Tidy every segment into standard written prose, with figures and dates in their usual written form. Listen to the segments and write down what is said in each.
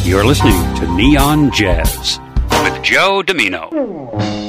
You're listening to Neon Jazz with Joe Domino.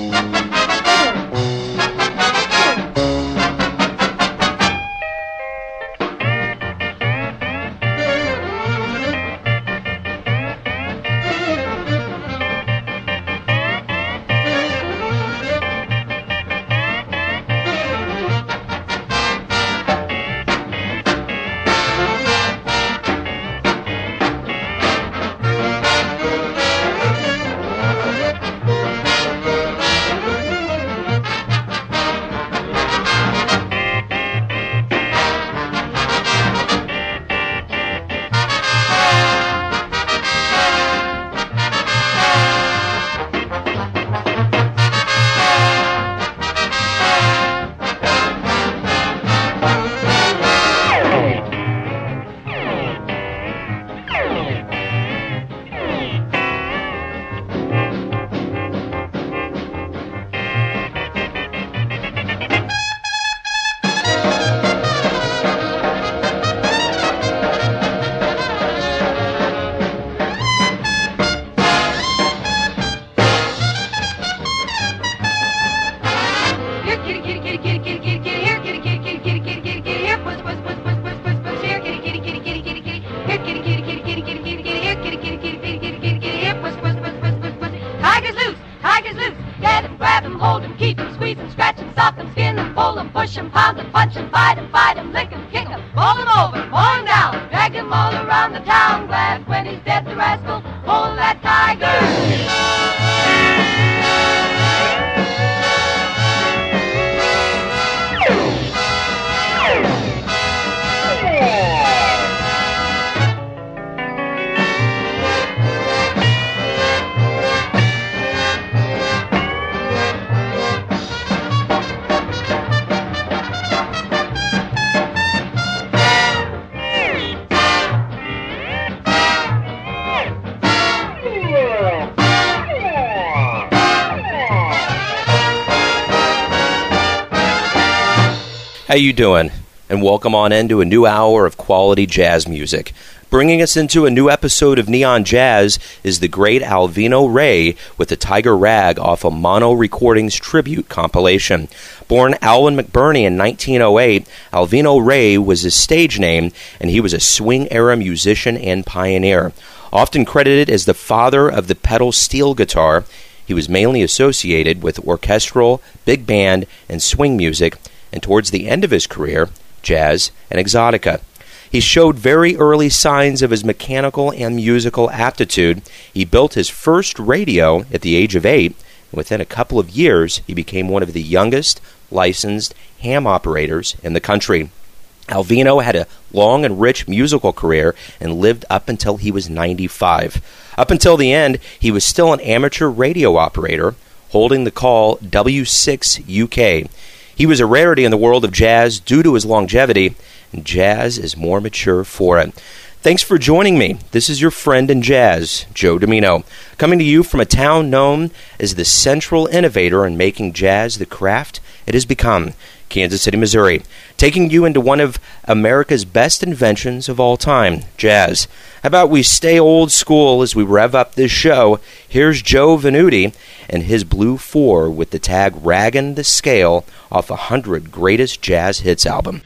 How you doing? And welcome on into a new hour of quality jazz music. Bringing us into a new episode of Neon Jazz is the great Alvino Rey with the Tiger Rag off a Mono Recordings tribute compilation. Born Alvin McBurney in 1908, Alvino Rey was his stage name, and he was a swing-era musician and pioneer. Often credited as the father of the pedal steel guitar, he was mainly associated with orchestral, big band, and swing music, and towards the end of his career, jazz and exotica. He showed very early signs of his mechanical and musical aptitude. He built his first radio at the age of 8, and within a couple of years, he became one of the youngest licensed ham operators in the country. Alvino had a long and rich musical career and lived up until he was 95. Up until the end, he was still an amateur radio operator, holding the call W6 UK. He was a rarity in the world of jazz due to his longevity, and jazz is more mature for it. Thanks for joining me. This is your friend in jazz, Joe Domino, coming to you from a town known as the central innovator in making jazz the craft it has become, Kansas City, Missouri, taking you into one of America's best inventions of all time, jazz. How about we stay old school as we rev up this show? Here's Joe Venuti and his Blue 4 with the tag Raggin' the Scale off 100 Greatest Jazz Hits album.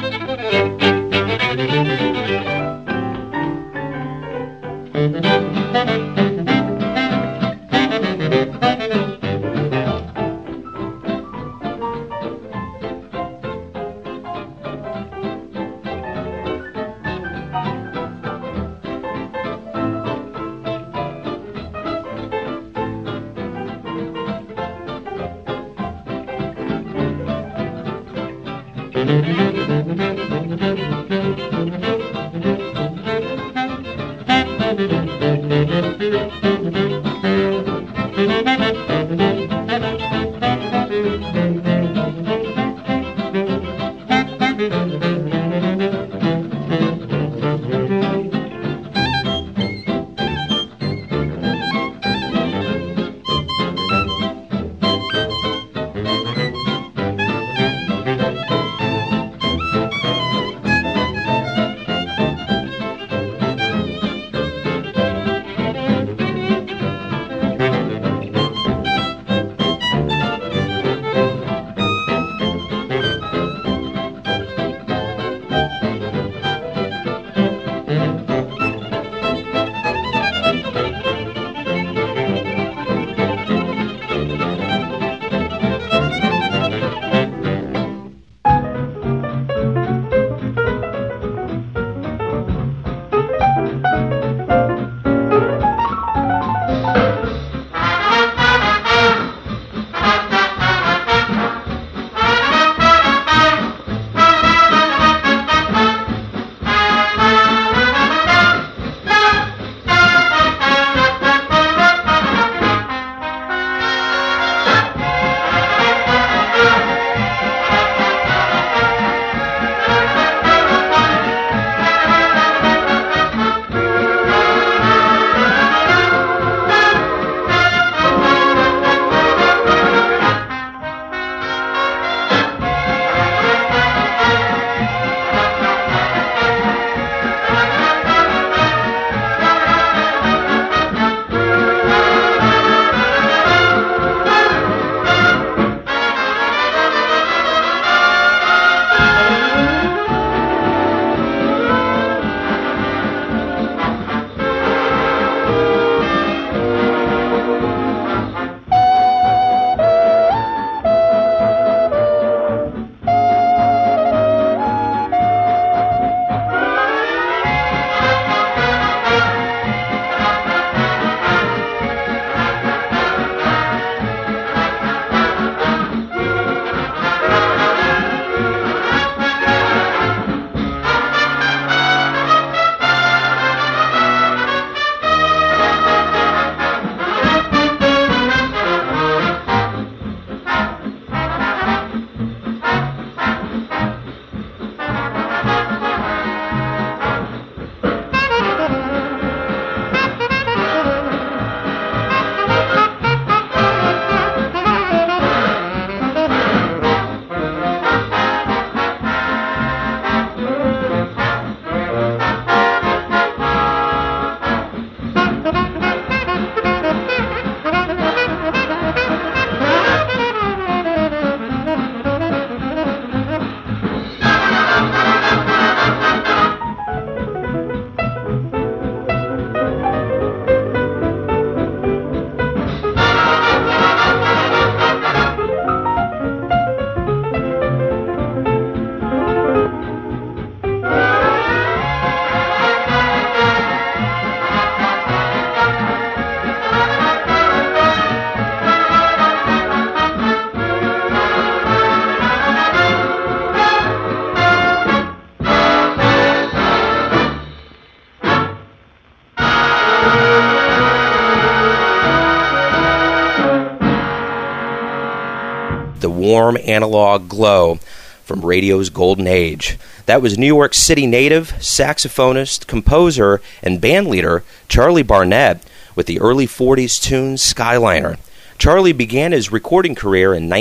the warm analog glow from radio's golden age. That was New York City native, saxophonist, composer, and bandleader Charlie Barnet with the early 40s tune Skyliner. Charlie began his recording career in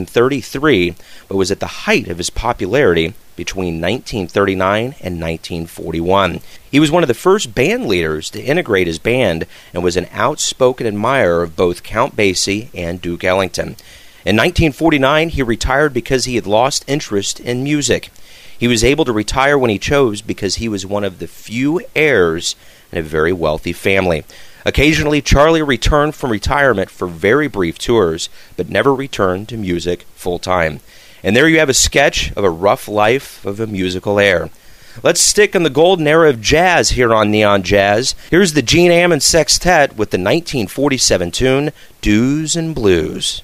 1933, but was at the height of his popularity between 1939 and 1941. He was one of the first band leaders to integrate his band and was an outspoken admirer of both Count Basie and Duke Ellington. In 1949, he retired because he had lost interest in music. He was able to retire when he chose because he was one of the few heirs in a very wealthy family. Occasionally, Charlie returned from retirement for very brief tours, but never returned to music full-time. And there you have a sketch of a rough life of a musical heir. Let's stick in the golden era of jazz here on Neon Jazz. Here's the Gene Ammon Sextet with the 1947 tune, Dues and Blues.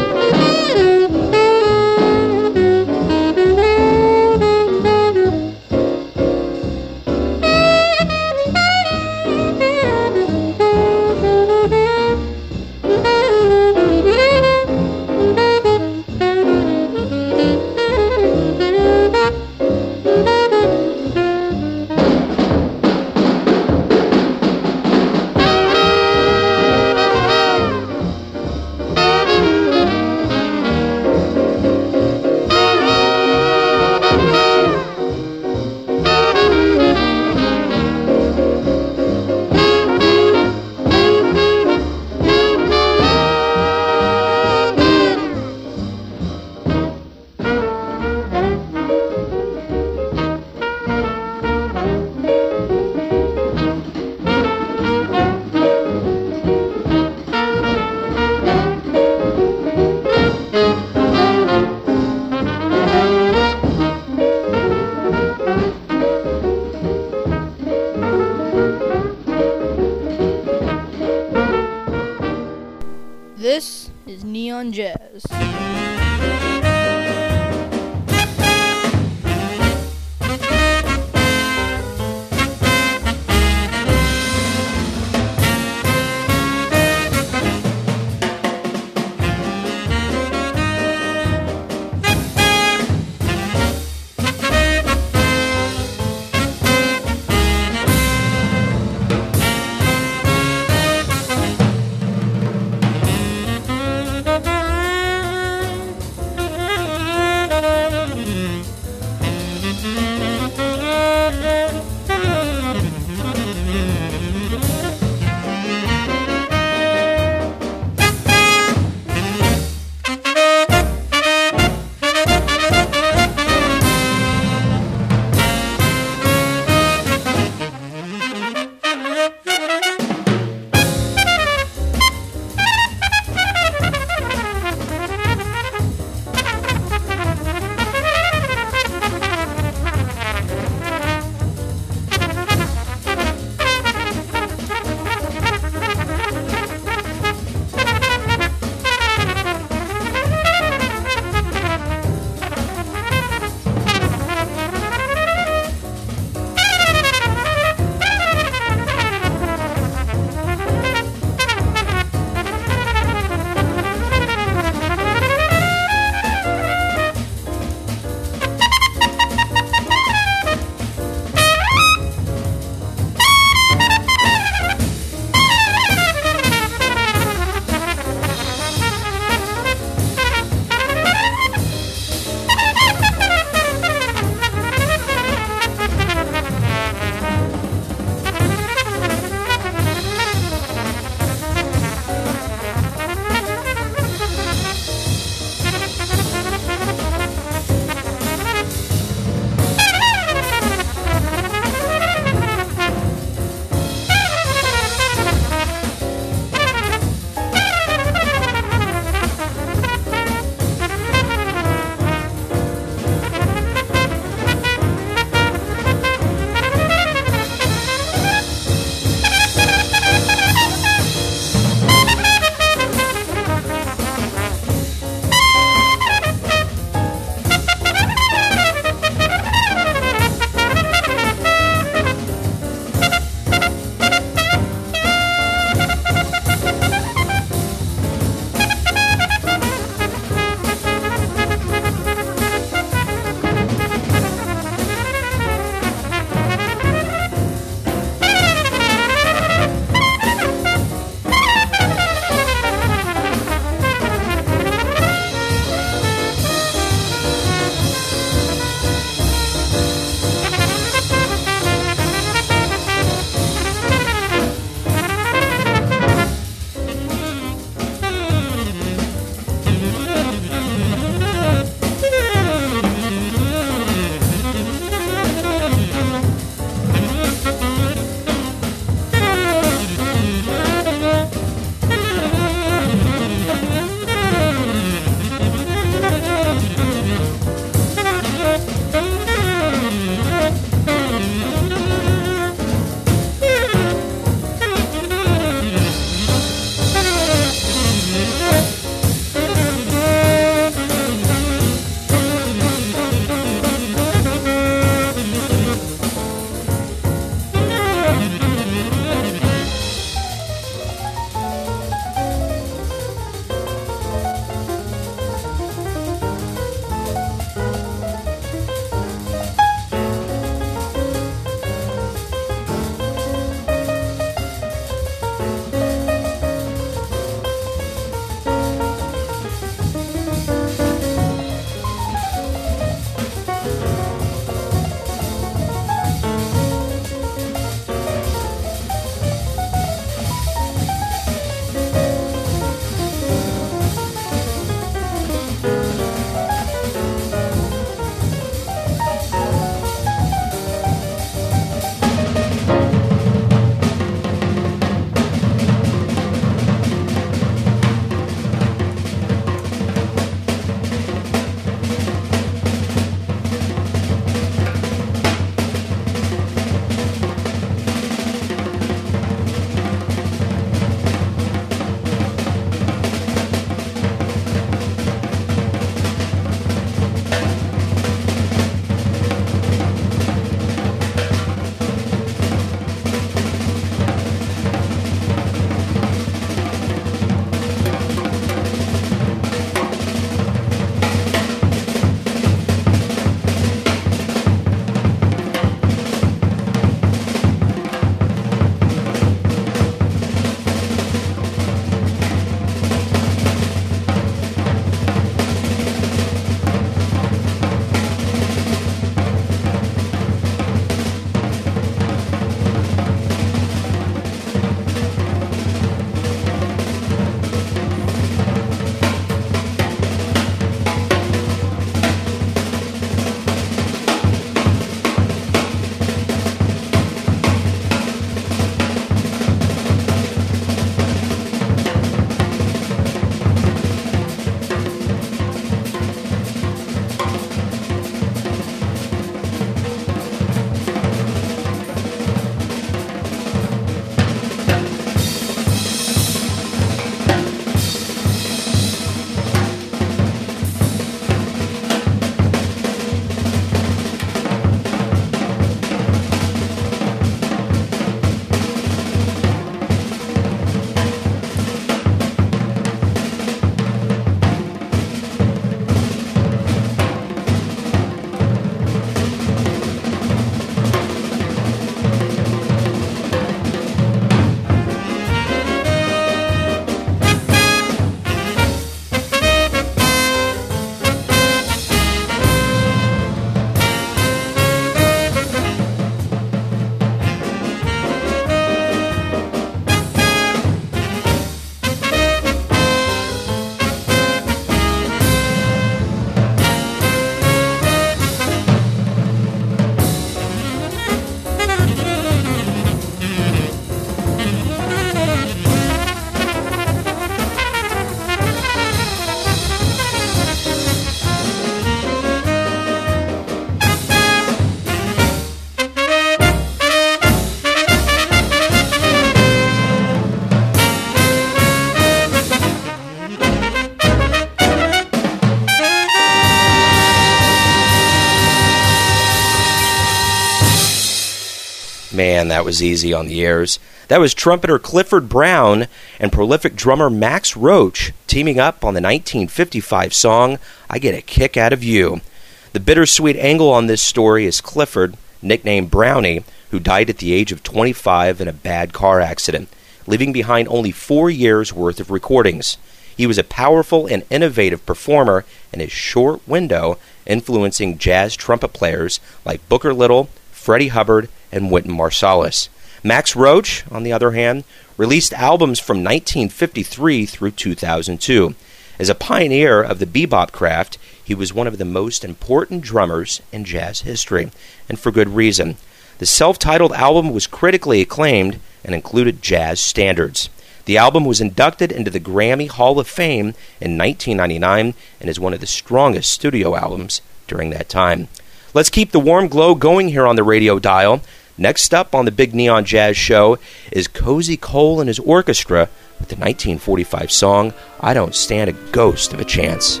Man, that was easy on the ears. That was trumpeter Clifford Brown and prolific drummer Max Roach teaming up on the 1955 song, I Get a Kick Out of You. The bittersweet angle on this story is Clifford, nicknamed Brownie, who died at the age of 25 in a bad car accident, leaving behind only 4 years' worth of recordings. He was a powerful and innovative performer in his short window, influencing jazz trumpet players like Booker Little, Freddie Hubbard, and Wynton Marsalis. Max Roach, on the other hand, released albums from 1953 through 2002. As a pioneer of the bebop craft, he was one of the most important drummers in jazz history, and for good reason. The self-titled album was critically acclaimed and included jazz standards. The album was inducted into the Grammy Hall of Fame in 1999 and is one of the strongest studio albums during that time. Let's keep the warm glow going here on the radio dial. Next up on the Big Neon Jazz Show is Cozy Cole and his orchestra with the 1945 song, I Don't Stand a Ghost of a Chance.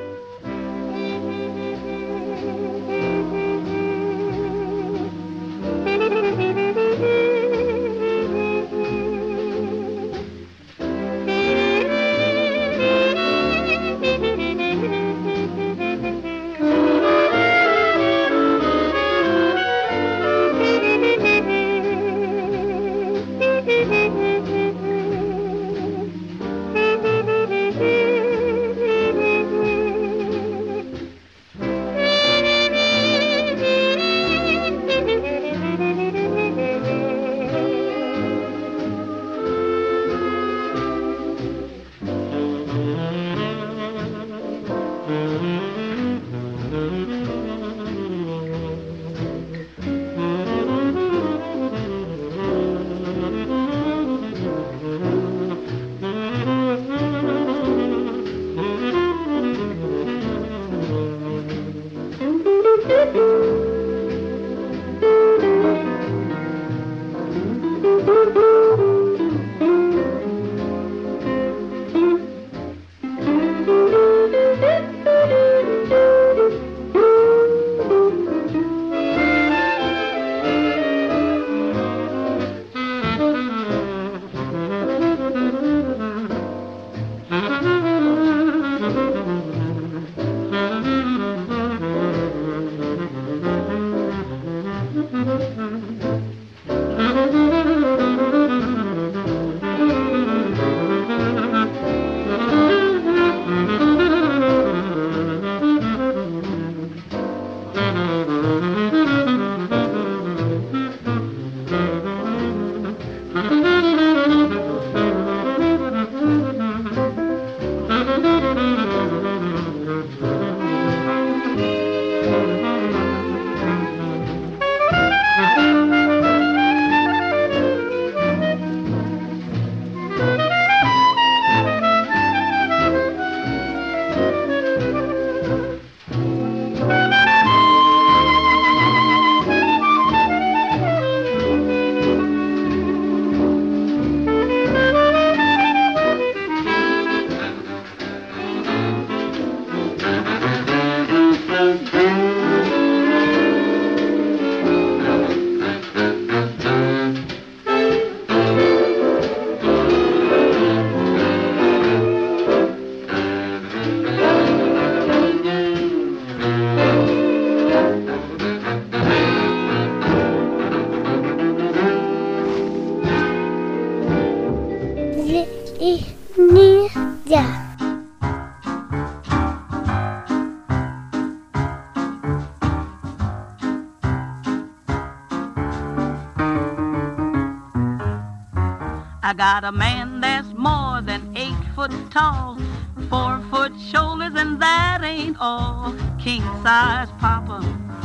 I got a man that's more than 8 foot tall, 4 foot shoulders, and that ain't all. King size papa,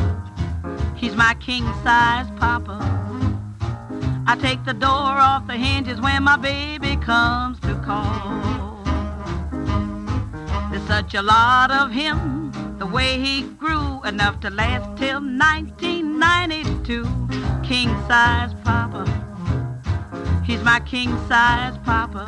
he's my king size papa. I take the door off the hinges when my baby comes to call. There's such a lot of him, the way he grew, enough to last till 1992. King size papa, he's my king size papa.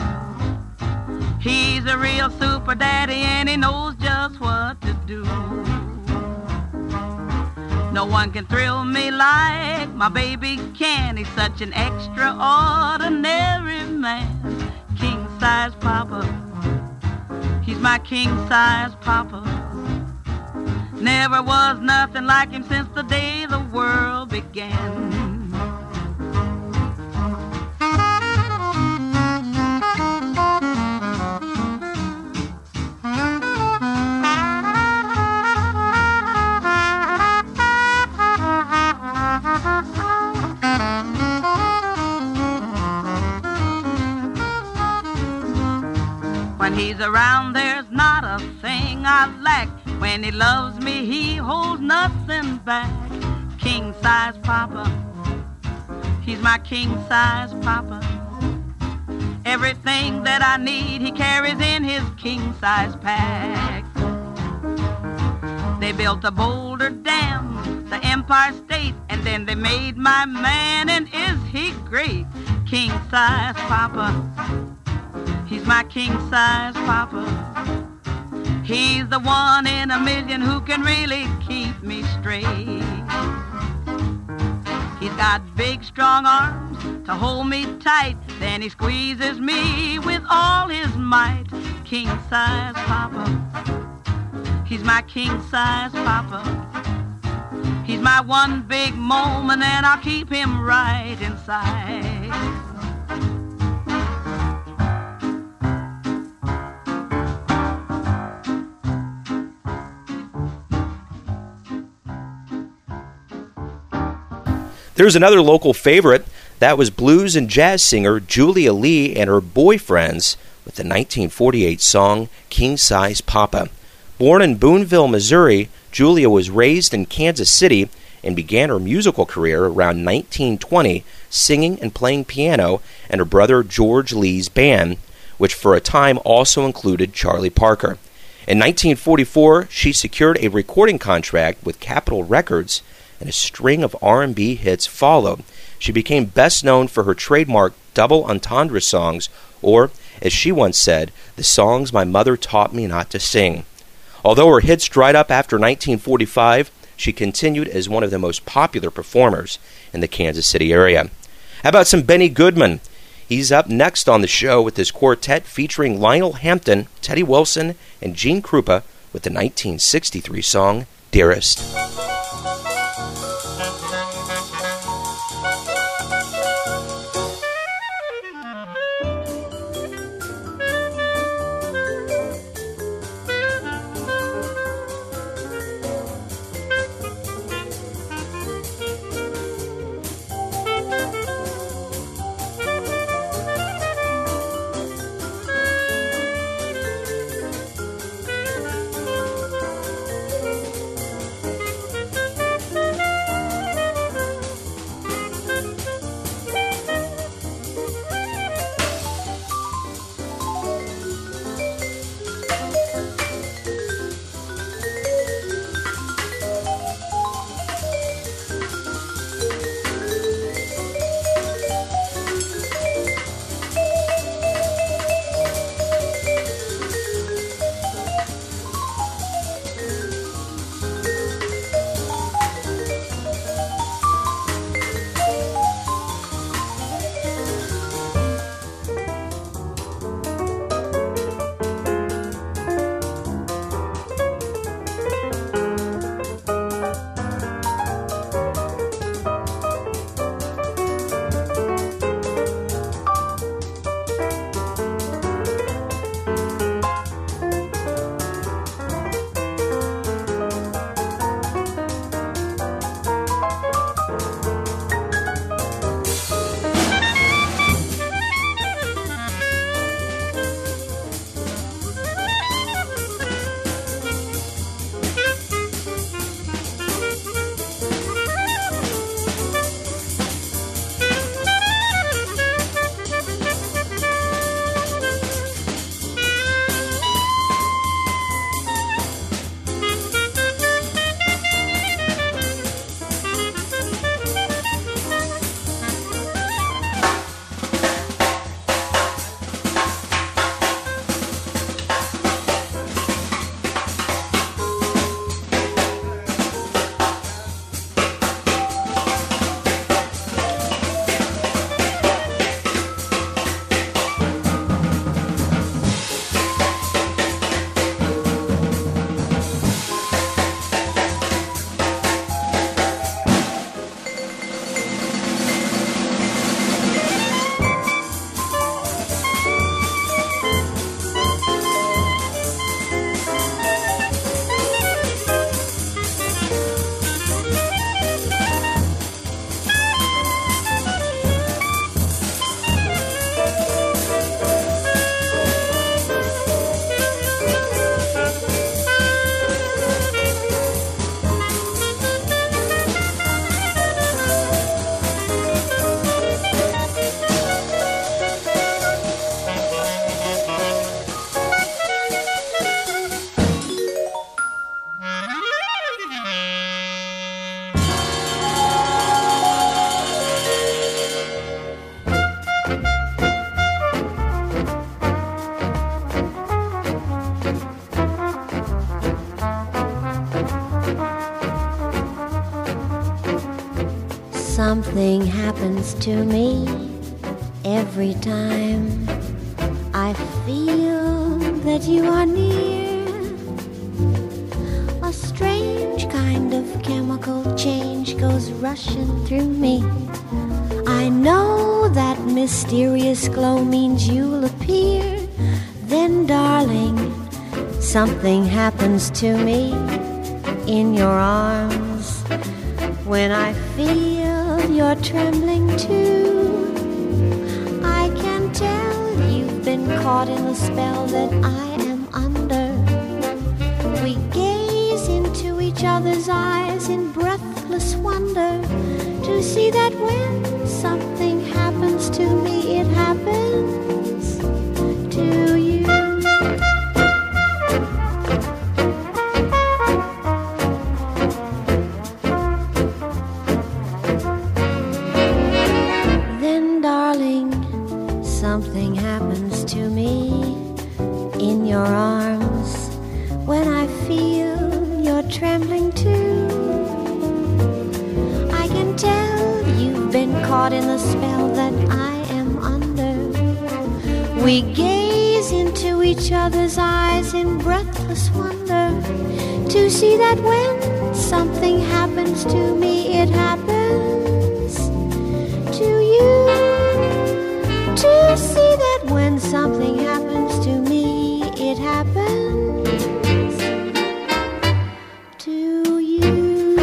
He's a real super daddy and he knows just what to do. No one can thrill me like my baby can. He's such an extraordinary man. King-size papa, he's my king-size papa. Never was nothing like him since the day the world began. When he's around, there's not a thing I lack. When he loves me, he holds nothing back. King-size papa, he's my king-size papa. Everything that I need, he carries in his king-size pack. They built a Boulder Dam, the Empire State, and then they made my man, and is he great? King-size papa, he's my king-size papa. He's the one in a million who can really keep me straight. He's got big, strong arms to hold me tight. Then he squeezes me with all his might. King-size papa, he's my king-size papa. He's my one big moment, and I'll keep him right inside. There's another local favorite. That was blues and jazz singer Julia Lee and her boyfriends with the 1948 song King-Size Papa. Born in Boonville, Missouri, Julia was raised in Kansas City and began her musical career around 1920 singing and playing piano in her brother George Lee's band, which for a time also included Charlie Parker. In 1944, she secured a recording contract with Capitol Records, and a string of R&B hits followed. She became best known for her trademark double entendre songs, or, as she once said, the songs my mother taught me not to sing. Although her hits dried up after 1945, she continued as one of the most popular performers in the Kansas City area. How about some Benny Goodman? He's up next on the show with his quartet featuring Lionel Hampton, Teddy Wilson, and Gene Krupa with the 1963 song, Dearest. Something happens to me every time I feel that you are near. A strange kind of chemical change goes rushing through me. I know that mysterious glow means you'll appear. Then, darling, something happens to me in your arms when I feel you're trembling too. I can tell you've been caught in the spell that I am under. We gaze into each other's eyes in breathless wonder to see that when something happens to me, it happens to you. Something happens to me in your arms when I feel you're trembling too. I can tell you've been caught in the spell that I am under. We gaze into each other's eyes in breathless wonder to see that when something happens to me, it happens to you. To see that when something happens to me, it happens to you.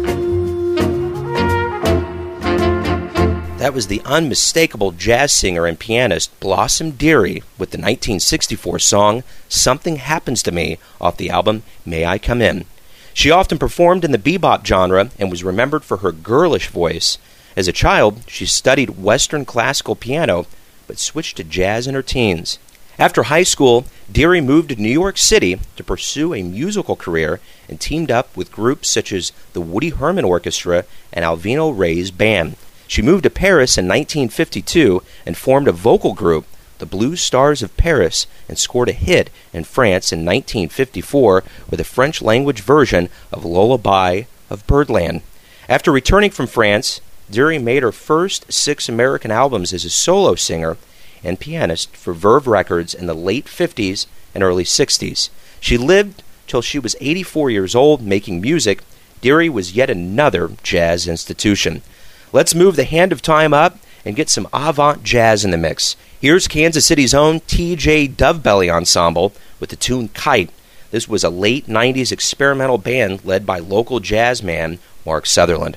That was the unmistakable jazz singer and pianist Blossom Dearie with the 1964 song Something Happens to Me off the album May I Come In. She often performed in the bebop genre and was remembered for her girlish voice. As a child, she studied Western classical piano but switched to jazz in her teens. After high school, Dearie moved to New York City to pursue a musical career and teamed up with groups such as the Woody Herman Orchestra and Alvino Rey's band. She moved to Paris in 1952 and formed a vocal group, the Blue Stars of Paris, and scored a hit in France in 1954 with a French-language version of Lullaby of Birdland. After returning from France, Dearie made her first 6 American albums as a solo singer and pianist for Verve Records in the late 50s and early 60s. She lived till she was 84 years old making music. Dearie was yet another jazz institution. Let's move the hand of time up and get some avant jazz in the mix. Here's Kansas City's own T.J. Dovebelly Ensemble with the tune Kite. This was a late 90s experimental band led by local jazz man Mark Sutherland.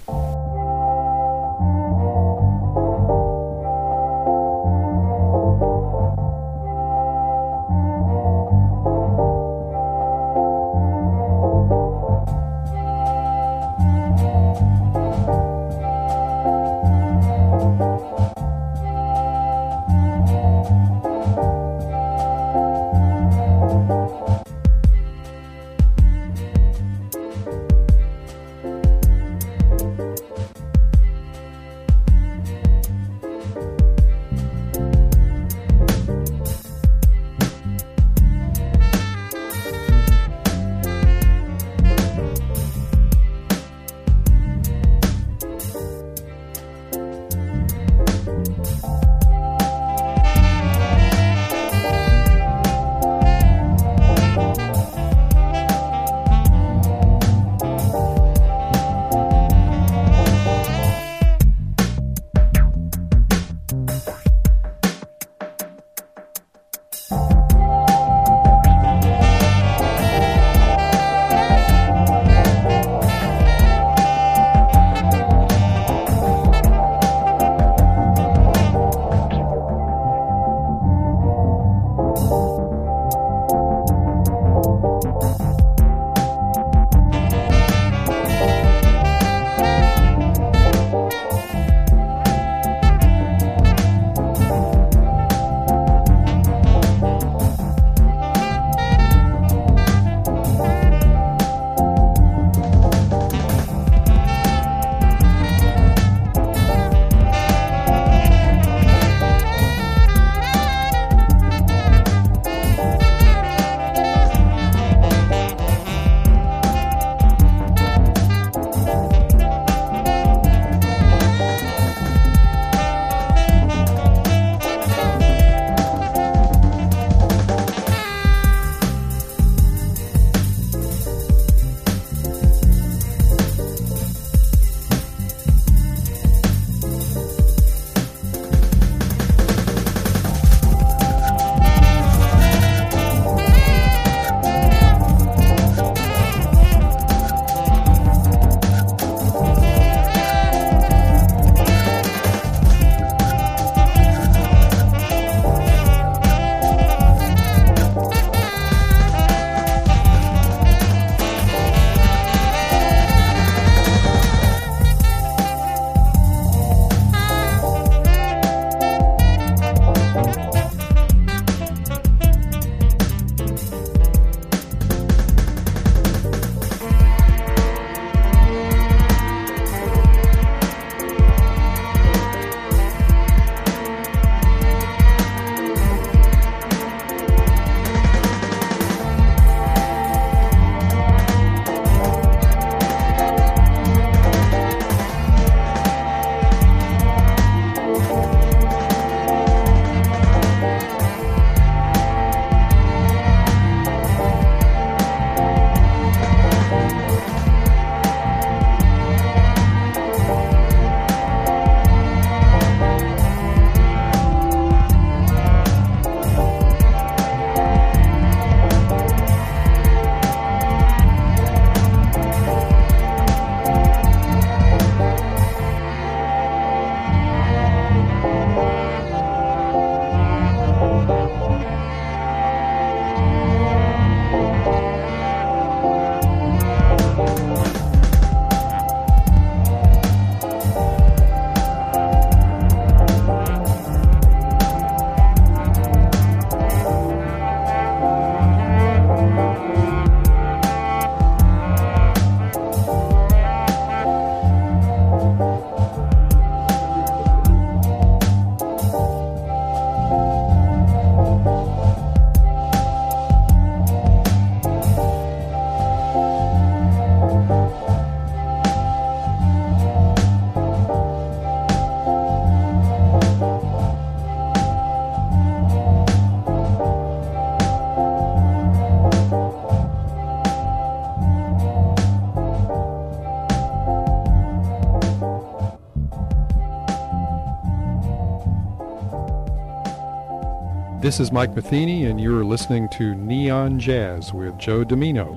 This is Mike Matheny, and you're listening to Neon Jazz with Joe Domino.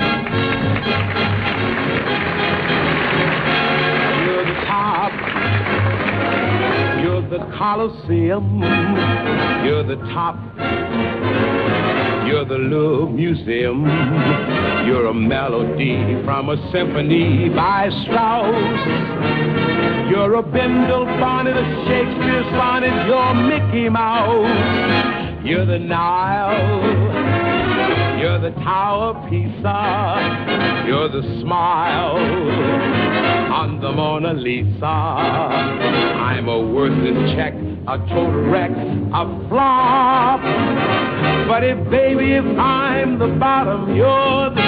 You're the top. You're the Coliseum. You're the top. You're the Louvre Museum. You're a melody from a symphony by Strauss. You're a Bindle bonnet, a Shakespeare sonnet. You're Mickey Mouse. You're the Nile. You're the Tower of Pisa. You're the smile on the Mona Lisa. I'm a worthless check, a total wreck, a flop. But if, baby, if I'm the bottom, you're the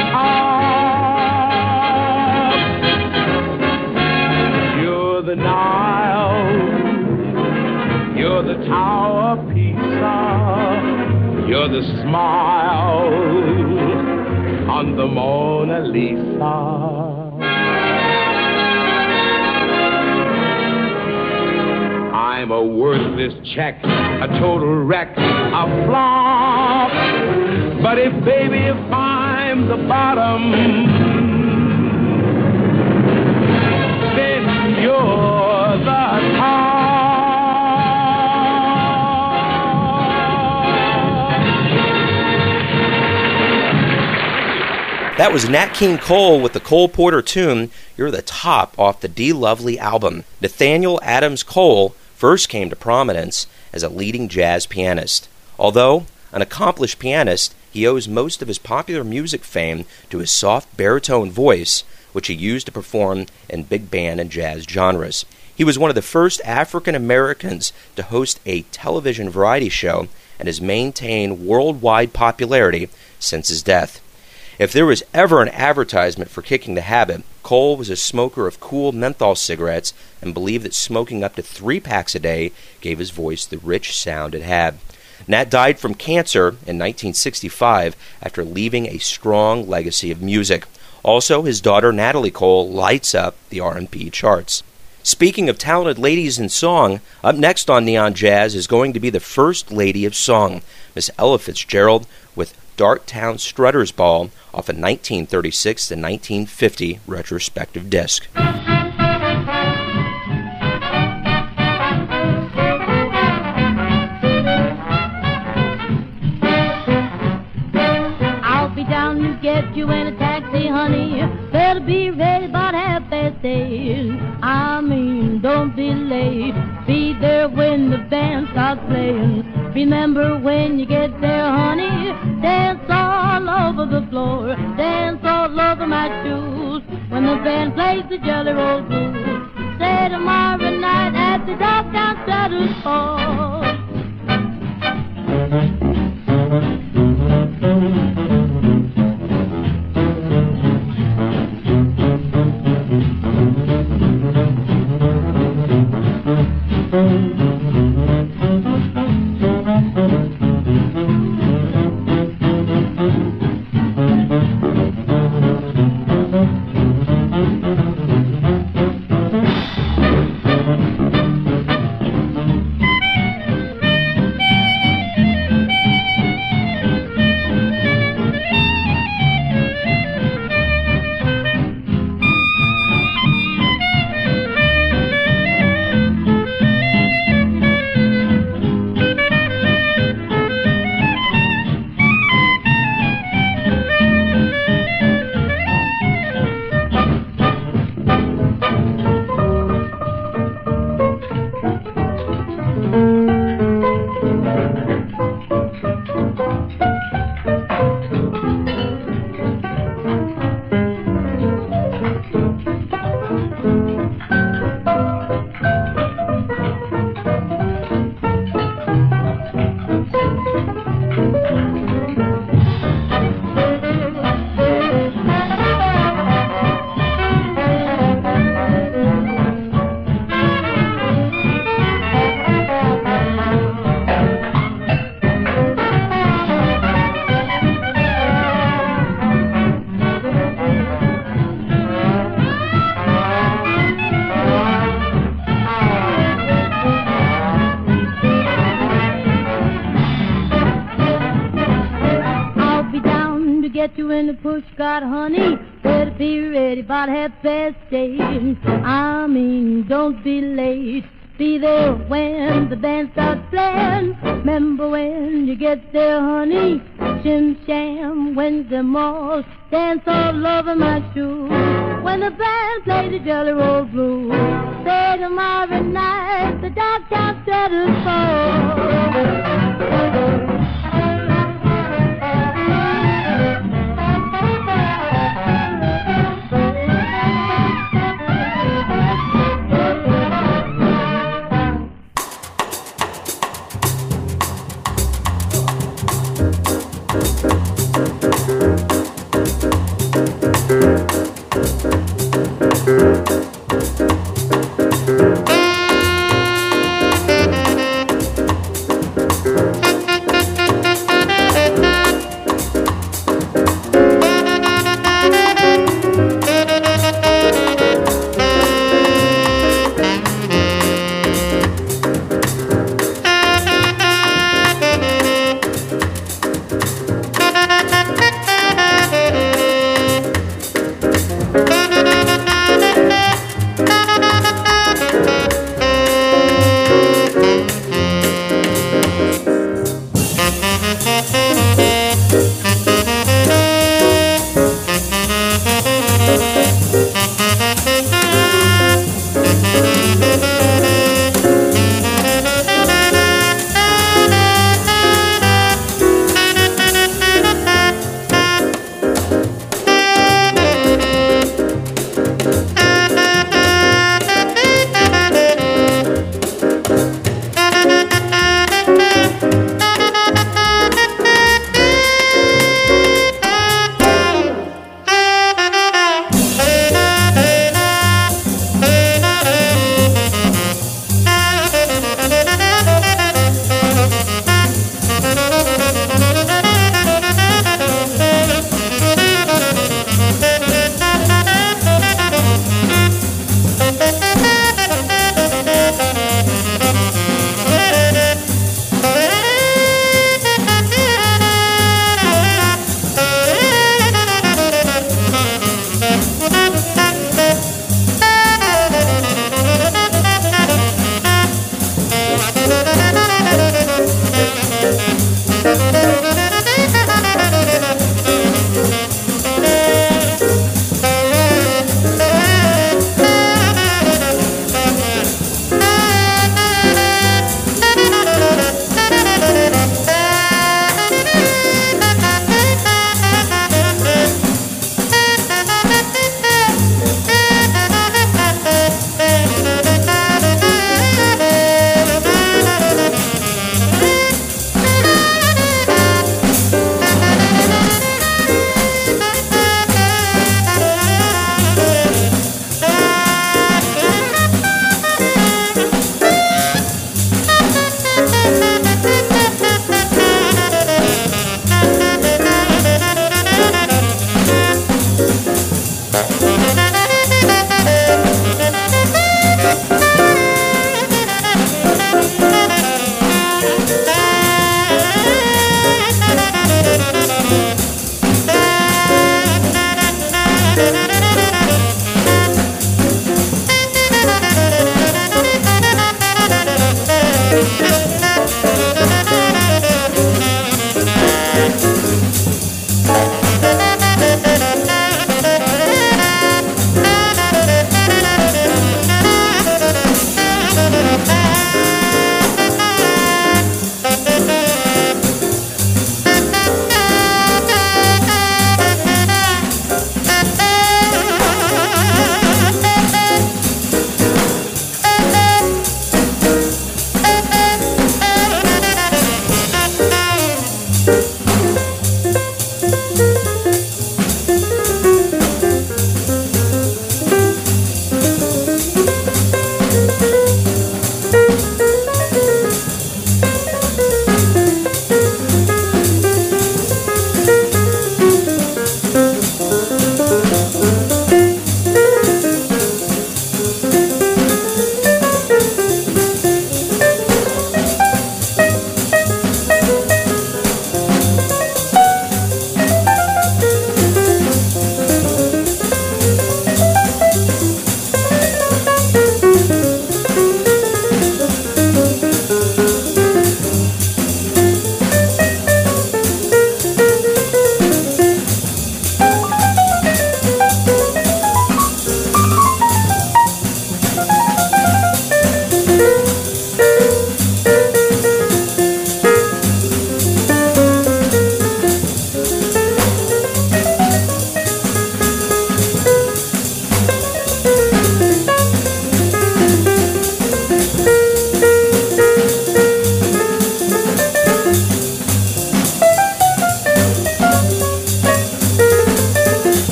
top. You're the Nile. You're the Tower of Pisa. You're the smile on the Mona Lisa. I'm a worthless check, a total wreck, a flop. But if, baby, if I'm the bottom, then you're the top. That was Nat King Cole with the Cole Porter tune, You're the Top, off the D. Lovely album. Nathaniel Adams Cole first came to prominence as a leading jazz pianist. Although an accomplished pianist, he owes most of his popular music fame to his soft baritone voice, which he used to perform in big band and jazz genres. He was one of the first African Americans to host a television variety show and has maintained worldwide popularity since his death. If there was ever an advertisement for kicking the habit, Cole was a smoker of cool menthol cigarettes and believed that smoking up to 3 packs a day gave his voice the rich sound it had. Nat died from cancer in 1965 after leaving a strong legacy of music. Also, his daughter Natalie Cole lights up the R&B charts. Speaking of talented ladies in song, up next on Neon Jazz is going to be the first lady of song, Miss Ella Fitzgerald, with Darktown Strutter's Ball off a 1936 to 1950 retrospective disc. I'll be down to get you in a taxi, honey. Better be ready about 8:30. I mean, don't be late. Be there when the band starts playing. Remember when you get there, honey, dance all over the floor, dance all over my shoes. When the band plays the Jelly Roll Blues, say tomorrow night at the Darktown Strutter's Ball. you in the push cart, honey. Better be ready about 8:30. I mean, don't be late. Be there when the band starts playing. Remember when you get there, honey. Shim sham, Wednesday morning. Dance all over my shoes. When the band plays the Jelly Roll Blues. Say tomorrow night the Dogtown Straddles fall.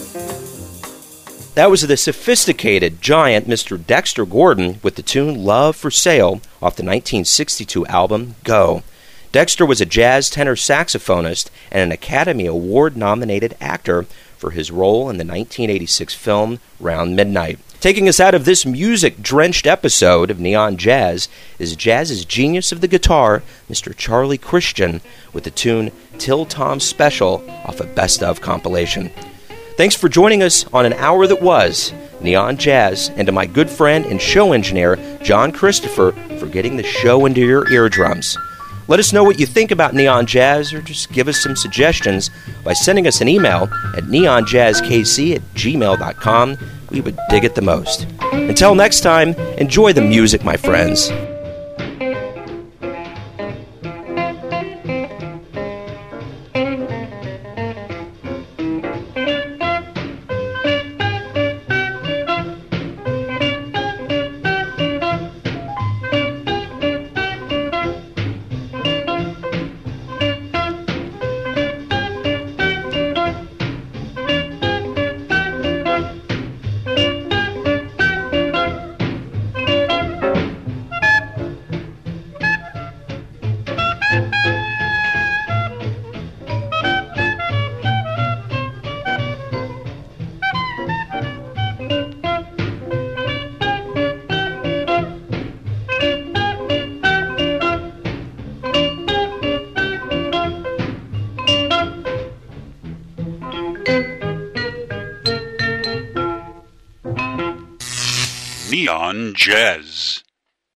That was the sophisticated giant Mr. Dexter Gordon with the tune Love for Sale off the 1962 album Go. Dexter was a jazz tenor saxophonist and an Academy Award-nominated actor for his role in the 1986 film Round Midnight. Taking us out of this music-drenched episode of Neon Jazz is jazz's genius of the guitar, Mr. Charlie Christian, with the tune Till Tom Special off a Best Of compilation. Thanks for joining us on an hour that was Neon Jazz, and to my good friend and show engineer, John Christopher, for getting the show into your eardrums. Let us know what you think about Neon Jazz, or just give us some suggestions by sending us an email at neonjazzkc@gmail.com. We would dig it the most. Until next time, enjoy the music, my friends. Neon Jazz.